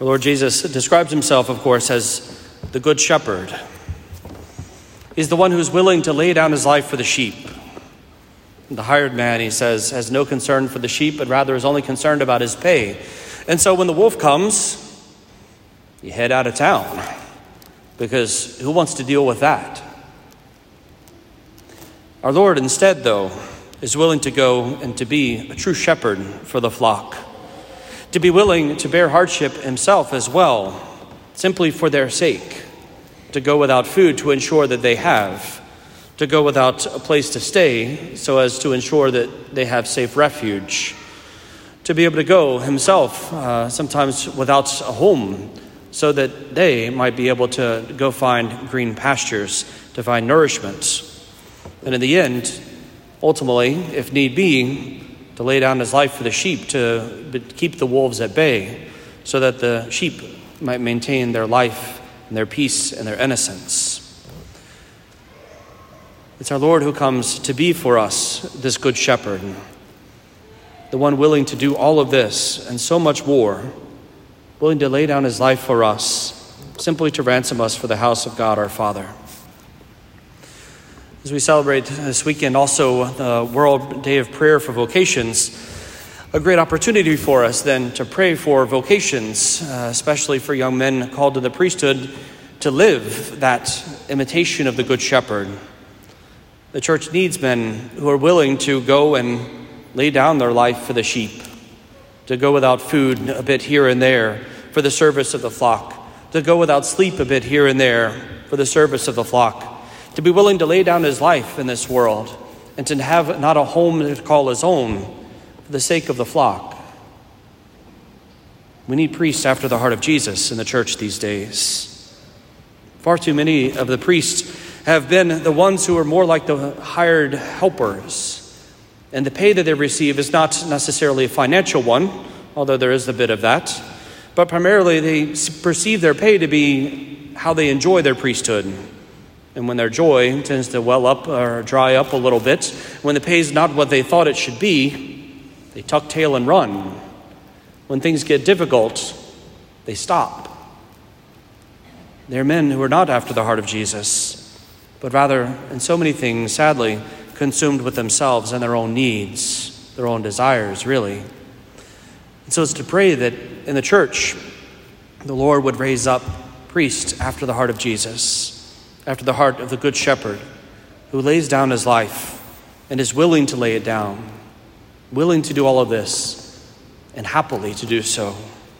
Our Lord Jesus describes himself, of course, as the Good Shepherd. He's the one who's willing to lay down his life for the sheep. The hired man, he says, has no concern for the sheep, but rather is only concerned about his pay. And so when the wolf comes, you head out of town, because who wants to deal with that? Our Lord instead, though, is willing to go and to be a true shepherd for the flock, to be willing to bear hardship himself as well, simply for their sake, to go without food to ensure that they have, to go without a place to stay so as to ensure that they have safe refuge, to be able to go himself, sometimes without a home, so that they might be able to go find green pastures, to find nourishment. And in the end, ultimately, if need be, to lay down his life for the sheep, to keep the wolves at bay, so that the sheep might maintain their life and their peace and their innocence. It's our Lord who comes to be for us this good shepherd, the one willing to do all of this and so much more, willing to lay down his life for us, simply to ransom us for the house of God our Father. As we celebrate this weekend also the World Day of Prayer for Vocations, a great opportunity for us then to pray for vocations, especially for young men called to the priesthood, to live that imitation of the Good Shepherd. The church needs men who are willing to go and lay down their life for the sheep, to go without food a bit here and there for the service of the flock, to go without sleep a bit here and there for the service of the flock, to be willing to lay down his life in this world and to have not a home to call his own for the sake of the flock. We need priests after the heart of Jesus in the church these days. Far too many of the priests have been the ones who are more like the hired helpers. And the pay that they receive is not necessarily a financial one, although there is a bit of that. But primarily they perceive their pay to be how they enjoy their priesthood. And when their joy tends to well up or dry up a little bit, when the pay is not what they thought it should be, they tuck tail and run. When things get difficult, they stop. They're men who are not after the heart of Jesus, but rather, in so many things, sadly, consumed with themselves and their own needs, their own desires, really. And so it's to pray that in the church, the Lord would raise up priests after the heart of Jesus, after the heart of the Good Shepherd, who lays down his life and is willing to lay it down, willing to do all of this, and happily to do so.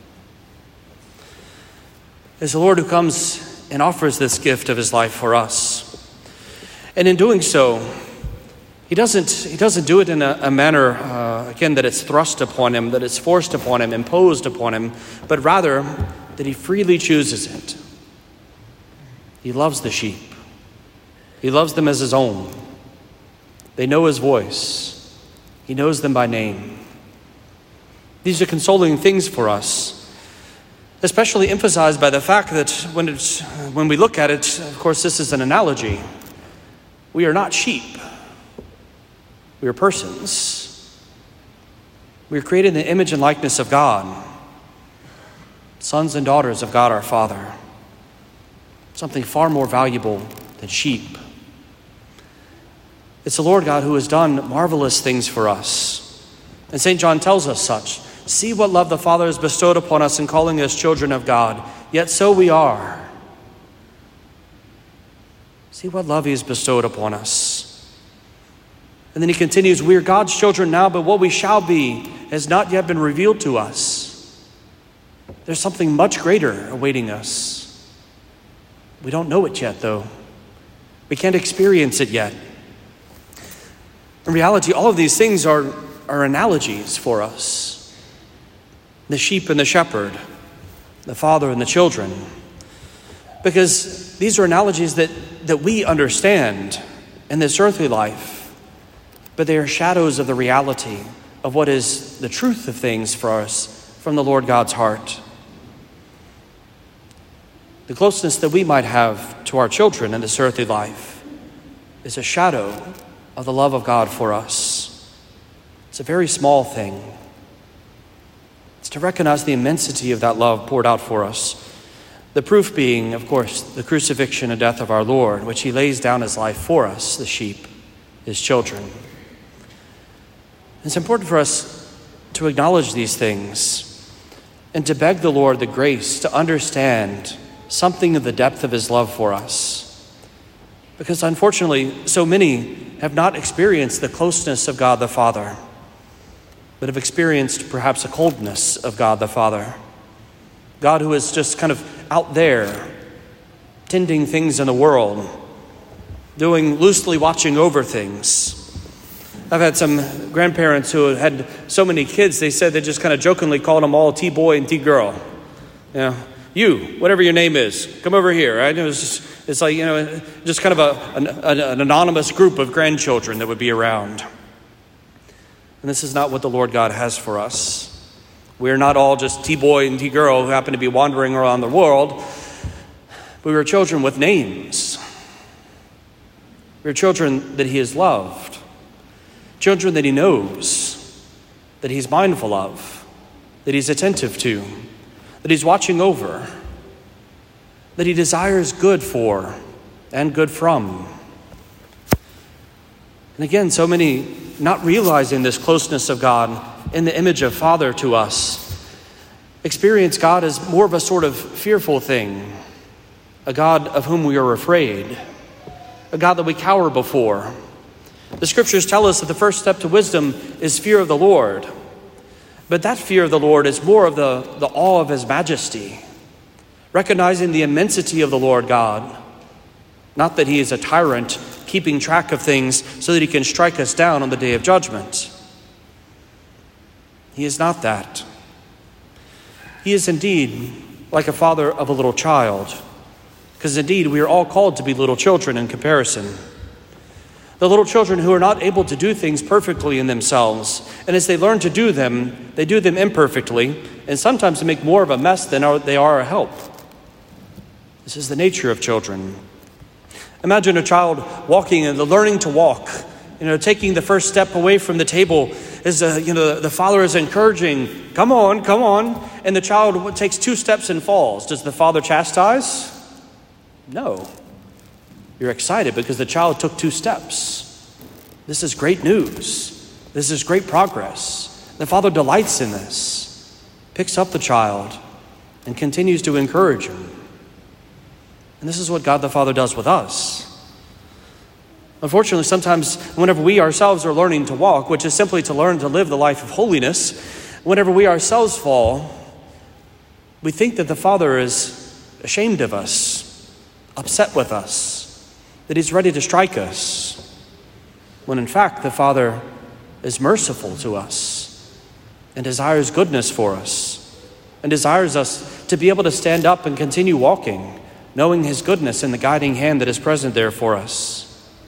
It's the Lord who comes and offers this gift of his life for us. And in doing so, he doesn't do it in a manner, again, that it's thrust upon him, that it's forced upon him, imposed upon him, but rather that he freely chooses it. He loves the sheep. He loves them as his own. They know his voice. He knows them by name. These are consoling things for us, especially emphasized by the fact that when we look at it, of course, this is an analogy. We are not sheep. We are persons. We are created in the image and likeness of God, sons and daughters of God our Father. Something far more valuable than sheep. It's the Lord God who has done marvelous things for us. And St. John tells us such. See what love the Father has bestowed upon us in calling us children of God. Yet so we are. See what love he has bestowed upon us. And then he continues, we are God's children now, but what we shall be has not yet been revealed to us. There's something much greater awaiting us. We don't know it yet, though. We can't experience it yet. In reality, all of these things are analogies for us. The sheep and the shepherd, the father and the children. Because these are analogies that we understand in this earthly life, but they are shadows of the reality of what is the truth of things for us from the Lord God's heart. The closeness that we might have to our children in this earthly life is a shadow of the love of God for us. It's a very small thing. It's to recognize the immensity of that love poured out for us. The proof being, of course, the crucifixion and death of our Lord, which he lays down his life for us, the sheep, his children. It's important for us to acknowledge these things and to beg the Lord the grace to understand something of the depth of his love for us. Because unfortunately, so many have not experienced the closeness of God the Father, but have experienced perhaps a coldness of God the Father. God who is just kind of out there, tending things in the world, loosely watching over things. I've had some grandparents who had so many kids, they said they just kind of jokingly called them all T-boy and T-girl. You, whatever your name is, come over here. Right? It's like, just kind of an anonymous group of grandchildren that would be around. And this is not what the Lord God has for us. We're not all just T-boy and T-girl who happen to be wandering around the world. We were children with names. We're children that he has loved. Children that he knows, that he's mindful of, that he's attentive to, that he's watching over, that he desires good for and good from. And again, so many not realizing this closeness of God in the image of Father to us, experience God as more of a sort of fearful thing, a God of whom we are afraid, a God that we cower before. The scriptures tell us that the first step to wisdom is fear of the Lord. But that fear of the Lord is more of the awe of his majesty, recognizing the immensity of the Lord God. Not that he is a tyrant keeping track of things so that he can strike us down on the day of judgment. He is not that. He is indeed like a father of a little child, because indeed we are all called to be little children in comparison. The little children who are not able to do things perfectly in themselves, and as they learn to do them, they do them imperfectly, and sometimes they make more of a mess than they are a help. This is the nature of children. Imagine a child walking and learning to walk, taking the first step away from the table as the father is encouraging, come on, and the child takes 2 steps and falls. Does the father chastise? No. You're excited because the child took 2 steps. This is great news. This is great progress. The father delights in this, picks up the child, and continues to encourage him. And this is what God the Father does with us. Unfortunately, sometimes whenever we ourselves are learning to walk, which is simply to learn to live the life of holiness, whenever we ourselves fall, we think that the Father is ashamed of us, upset with us, that he's ready to strike us, when in fact the Father is merciful to us and desires goodness for us and desires us to be able to stand up and continue walking, knowing his goodness and the guiding hand that is present there for us.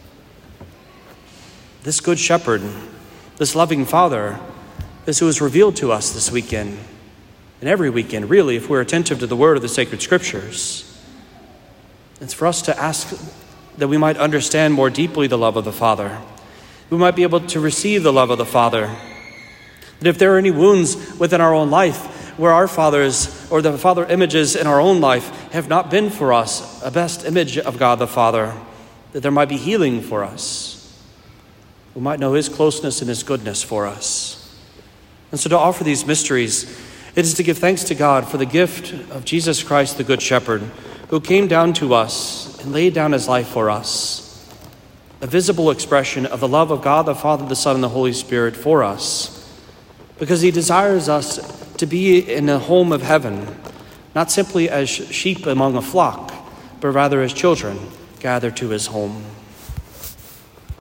This good shepherd, this loving Father, is who is revealed to us this weekend, and every weekend, really, if we're attentive to the word of the sacred scriptures. It's for us to ask that we might understand more deeply the love of the Father. We might be able to receive the love of the Father. That if there are any wounds within our own life, where our fathers or the father images in our own life have not been for us a best image of God the Father, that there might be healing for us. We might know his closeness and his goodness for us. And so to offer these mysteries, it is to give thanks to God for the gift of Jesus Christ, the Good Shepherd, who came down to us and laid down his life for us, a visible expression of the love of God the Father, the Son, and the Holy Spirit for us, because he desires us to be in the home of heaven, not simply as sheep among a flock, but rather as children gathered to his home.